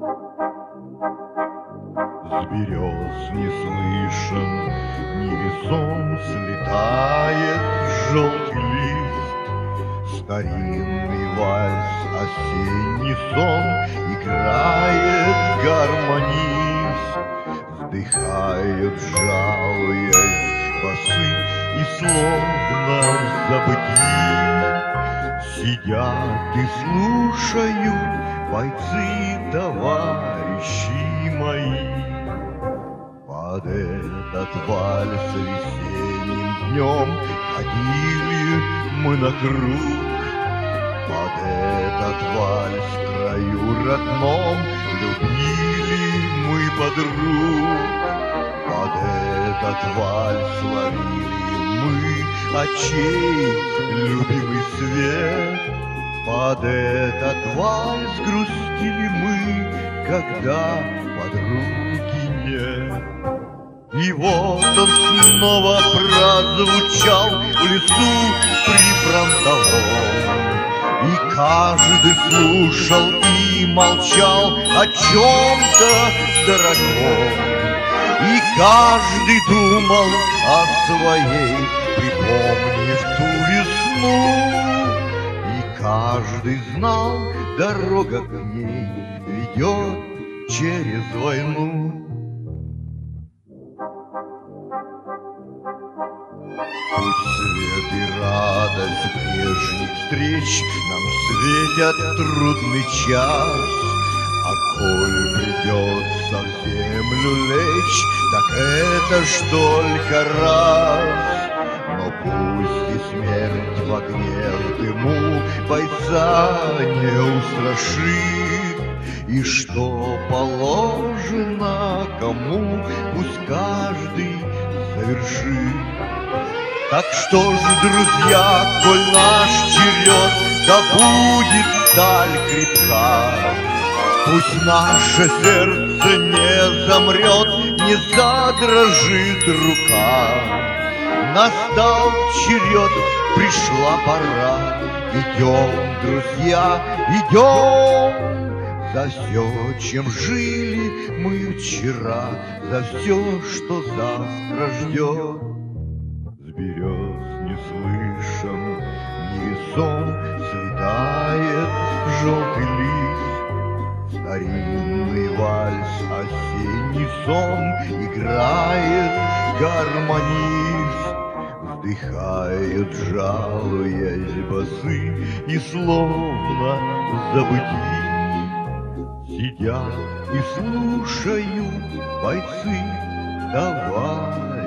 С берез не слышен, невесом слетает желтый лист. Старинный вальс, осенний сон играет гармонист. Вздыхают, жалуясь, басы и словно забытьи. Сидят и слушают бойцы, товарищи мои. Под этот вальс весенним днем ходили мы на круг. Под этот вальс в краю родном любили мы подруг. Под этот вальс ловили мы очей любимый свет. Под этот вальс грустили мы, когда подруги нет. И вот он снова прозвучал в лесу прифронтовом. И каждый слушал и молчал о чем-то дорогом. И каждый думал о своей, припомнив ту весну. И каждый знал, дорога к ней ведет через войну. Пусть свет и радость прежних встреч нам светят трудный час. А коль придется в землю лечь, так это ж только раз. Но пусть и смерть в огне, в дыму бойца не устрашит. И что положено кому, пусть каждый совершит. Так что ж, друзья, коль наш черед, да будет сталь крепка. Пусть наше сердце не замрет, не задрожит рука. Настал черед, пришла пора. Идем, друзья, идем. За все, чем жили мы вчера, за все, что завтра ждет. С берез не слышен, невесом слетает желтый лист. Старинный вальс, осенний сон играет гармонист. Вздыхают, жалуясь, басы и словно забытьи. Сидят и слушают бойцы, товарищи